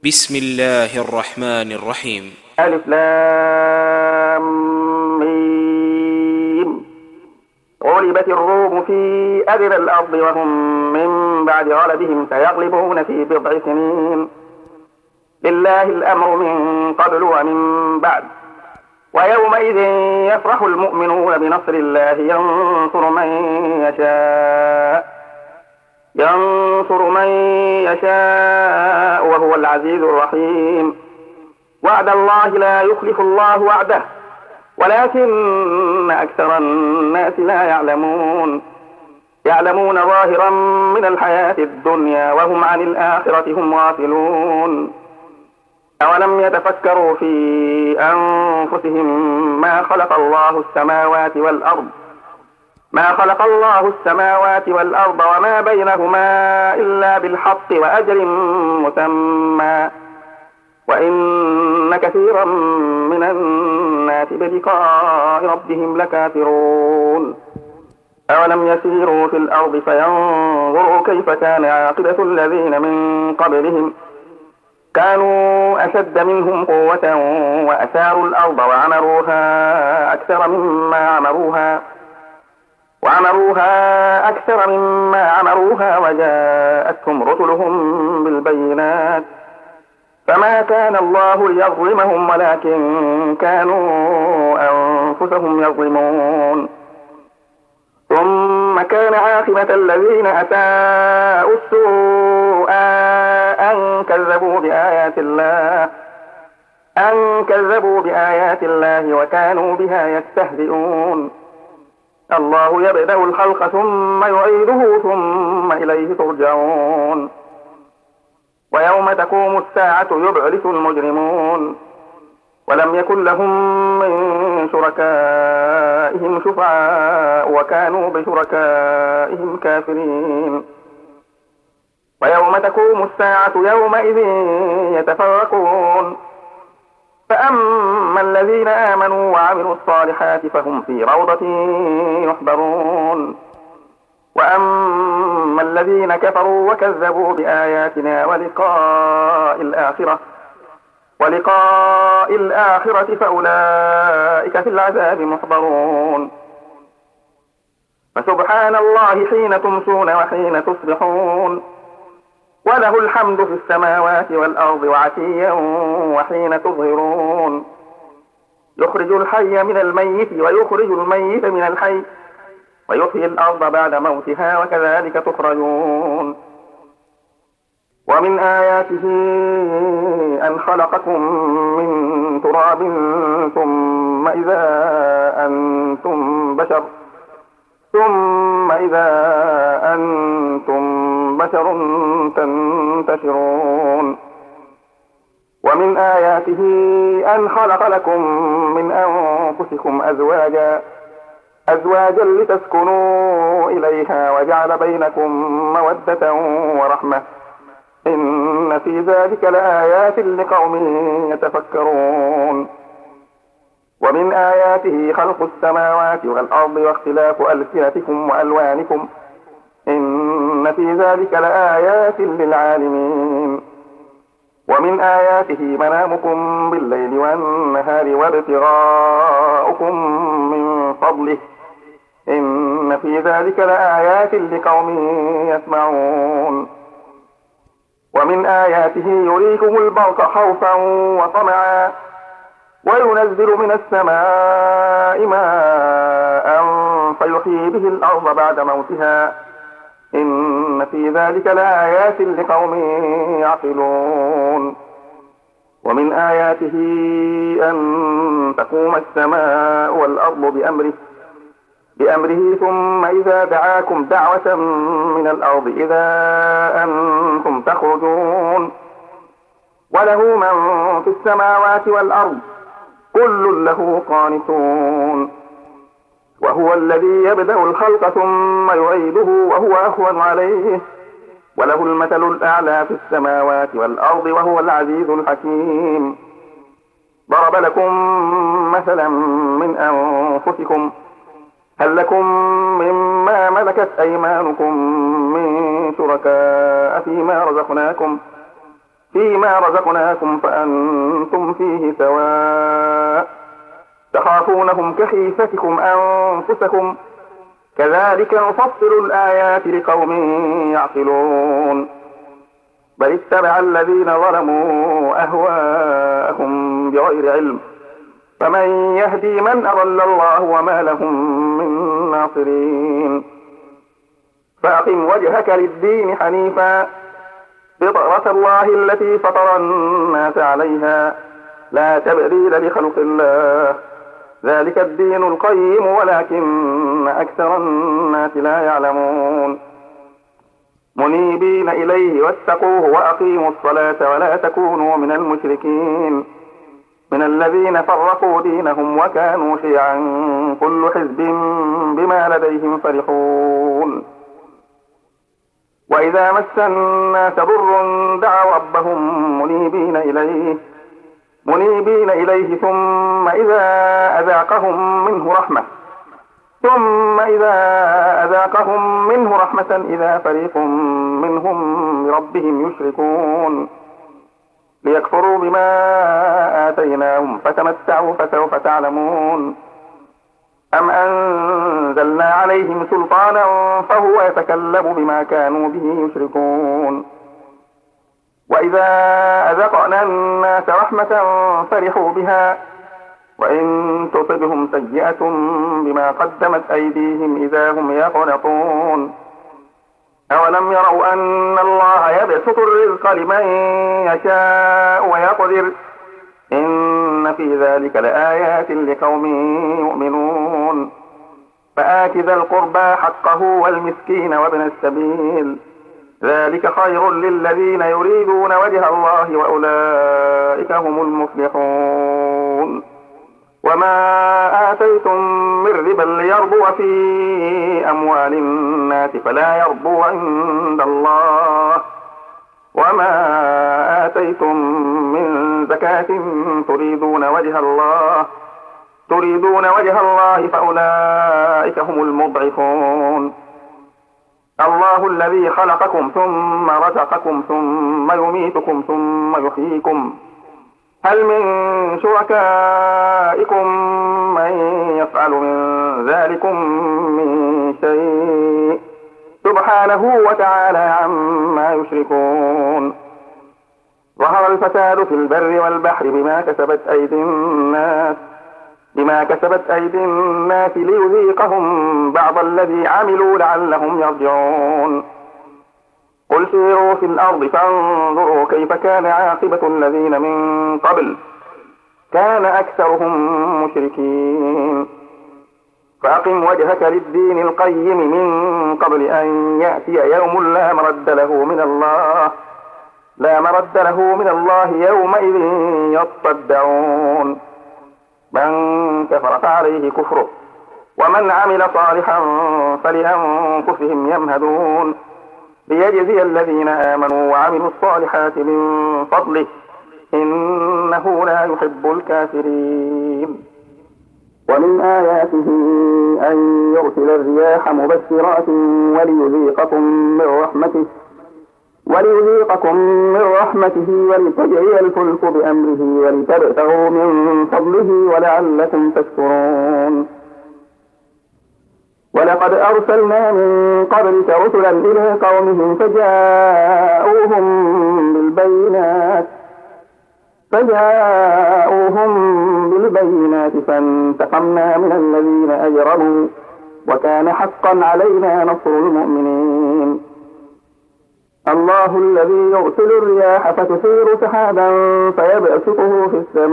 بسم الله الرحمن الرحيم. ألف لام ميم. غلبت الروم في أدنى الأرض وهم من بعد غلبهم سيغلبون في بضع سنين. لله الأمر من قبل ومن بعد. ويومئذ يفرح المؤمنون بنصر الله ينصر من يشاء وهو العزيز الرحيم. وعد الله لا يخلف الله وعده ولكن أكثر الناس لا يعلمون ظاهرا من الحياة الدنيا وهم عن الآخرة هم غافلون. أولم يتفكروا في أنفسهم ما خلق الله السماوات والأرض وما بينهما إلا بالحق وأجل مسمى وإن كثيرا من الناس بلقاء ربهم لكافرون. أولم يسيروا في الأرض فينظروا كيف كان عاقبة الذين من قبلهم كانوا أشد منهم قوة وأثاروا الأرض وعمروها أكثر مما عمروها وجاءتهم رسلهم بالبينات فما كان الله ليظلمهم ولكن كانوا أنفسهم يظلمون. ثم كان عاقبة الذين أساءوا السوء أن كذبوا بآيات الله وكانوا بها يستهزئون. الله يبدأ الخلق ثم يعيده ثم إليه ترجعون. ويوم تقوم الساعة يبعث المجرمون ولم يكن لهم من شركائهم شفعاء وكانوا بشركائهم كافرين. ويوم تقوم الساعة يومئذ يتفرقون فأما الذين آمنوا وعملوا الصالحات فهم في روضة يحبرون وأما الذين كفروا وكذبوا بآياتنا ولقاء الآخرة فأولئك في العذاب محضرون. فسبحان الله حين تمسون وحين تصبحون وله الحمد في السماوات والأرض وعشيا وحين تظهرون. يخرج الحي من الميت ويخرج الميت من الحي ويحيي الأرض بعد موتها وكذلك تخرجون. ومن آياته أن خلقكم من تراب ثم إذا أنتم بشر تنتشرون. ومن آياته أن خلق لكم من أنفسكم أزواجا لتسكنوا إليها وجعل بينكم مودة ورحمة إن في ذلك لآيات لقوم يتفكرون. ومن آياته خلق السماوات والأرض واختلاف ألسنتكم وألوانكم إن في ذلك لآيات للعالمين. ومن آياته منامكم بالليل والنهار وابتغاؤكم من فضله إن في ذلك لآيات لقوم يسمعون. ومن آياته يريكم البرق خوفا وطمعا وينزل من السماء ماء فيحيي به الأرض بعد موتها إن في ذلك لآيات لقوم يعقلون. ومن آياته أن تقوم السماء والأرض بأمره ثم إذا دعاكم دعوة من الأرض إذا أنتم تخرجون. وله من في السماوات والأرض كل له قانتون. وهو الذي يبدأ الخلق ثم يعيده وهو أهون عليه وله المثل الأعلى في السماوات والأرض وهو العزيز الحكيم. ضرب لكم مثلا من أنفسكم هل لكم مما ملكت أيمانكم من شركاء فيما رزقناكم فيما رزقناكم فأنتم فيه سواء تخافونهم كخيفتكم أنفسكم كذلك نفصل الآيات لقوم يعقلون بل اتبع الذين ظلموا أهواءهم بغير علم فمن يهدي من أضل الله وما لهم من ناصرين فأقم وجهك للدين حنيفا فطرة الله التي فطر الناس عليها لا تبديل لخلق الله ذلك الدين القيم ولكن أكثر الناس لا يعلمون منيبين إليه واتقوه وأقيموا الصلاة ولا تكونوا من المشركين من الذين فرقوا دينهم وكانوا شيعا كل حزب بما لديهم فرحون وإذا مس الناس ضر دعوا ربهم منيبين إليه ثم إذا أذاقهم منه رحمة إذا فريق منهم بربهم يشركون ليكفروا بما آتيناهم فتمتعوا فسوف تعلمون أم أنزلنا عليهم سلطانا فهو يتكلم بما كانوا به يشركون وإذا أذقنا الناس رحمة فرحوا بها وإن تصبهم سيئة بما قدمت أيديهم إذا هم يقنطون أولم يروا أن الله يبسط الرزق لمن يشاء ويقدر إن في ذلك لآيات لقوم يؤمنون فآت ذا القربى حقه والمسكين وابن السبيل ذلك خير للذين يريدون وجه الله وأولئك هم المفلحون وما آتيتم من ربا ليربو في أموال الناس فلا يربو عند الله وما آتيتم من زكاة تريدون وجه الله فأولئك هم المضعفون الله الذي خلقكم ثم رزقكم ثم يميتكم ثم يحييكم هل من شركائكم من يفعل من ذلكم من شيء سبحانه وتعالى عما يشركون ظهر الفساد في البر والبحر بما كسبت أيدي الناس ليذيقهم بعض الذي عملوا لعلهم يرجعون قل سيروا في الأرض فانظروا كيف كان عاقبة الذين من قبل كان أكثرهم مشركين فأقم وجهك للدين القيم من قبل أن يأتي يوم لا مرد له من الله يومئذ يصدعون من كفر فعليه كفره ومن عمل صالحا فلأنفسهم يمهدون ليجزي الذين آمنوا وعملوا الصالحات من فضله إنه لا يحب الكافرين ومن آياته أن يرسل الرياح مبشرات وليذيقكم من رحمته ولتجري الفلك بأمره ولتبتغوا من فضله ولعلكم تشكرون ولقد أرسلنا من قبلك رسلا إلى قومهم فجاءوهم بالبينات فانتقمنا من الذين أجرموا وكان حقا علينا نصر المؤمنين الله الذي يرسل الرياح فتثير سحابا فيبسطه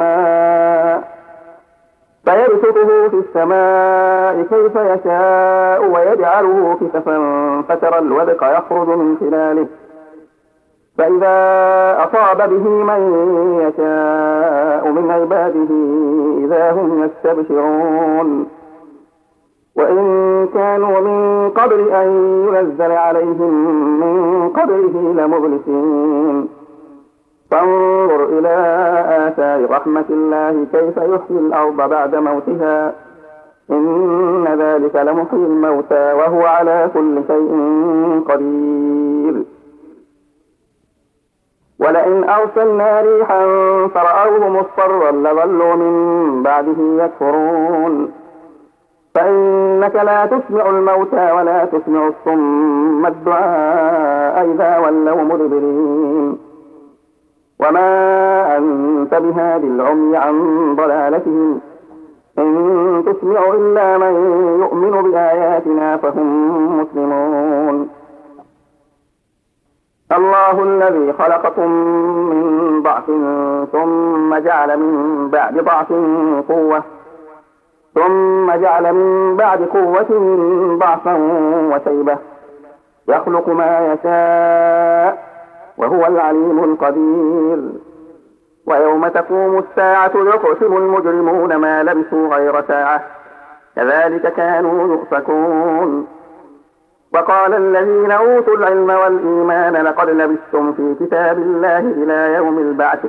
في السماء كيف يشاء ويجعله كسفا فترى الودق يخرج من خلاله فإذا أصاب به من يشاء من عباده إذا هم يستبشرون وإن كانوا من قبل أن ينزل عليهم من قبله لمبلسين فانظر إلى آثار رحمة الله كيف يحيي الأرض بعد موتها إن ذلك لمحيي الموتى وهو على كل شيء قدير ولئن أرسلنا ريحا فرأوه مصفرا لظلوا من بعده يكفرون فإنك لا تسمع الموتى ولا تسمع الصم الدعاء إذا ولوا مدبرين وما أنت بهاد العمي عن ضلالتهم إن تسمع إلا من يؤمن بآياتنا فهم مسلمون الله الذي خلقكم من ضعف ثم جعل من بعد قوة ضعفا وشيبة يخلق ما يشاء وهو العليم القدير ويوم تقوم الساعة يقسم المجرمون ما لبثوا غير ساعة كذلك كانوا يؤفكون وقال الذين أوتوا العلم والإيمان لقد لبثتم في كتاب الله إلى يوم البعث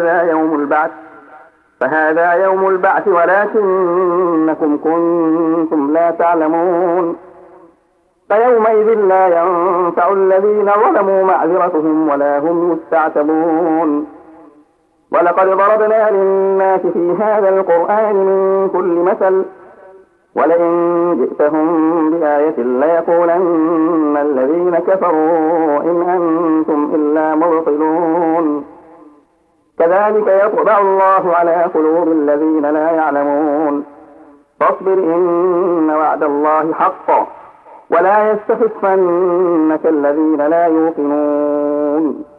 فهذا يوم البعث ولكنكم كنتم لا تعلمون فيومئذ لا ينفع الذين ظلموا معذرتهم ولا هم يستعتبون ولقد ضربنا للناس في هذا القرآن من كل مثل ولئن جئتهم بآية ليقولن الذين كفروا إن أنتم إلا مبطلون كذلك يطبع الله على قلوب الذين لا يعلمون فاصبر إن وعد الله حق ولا يستخفنك الذين لا يوقنون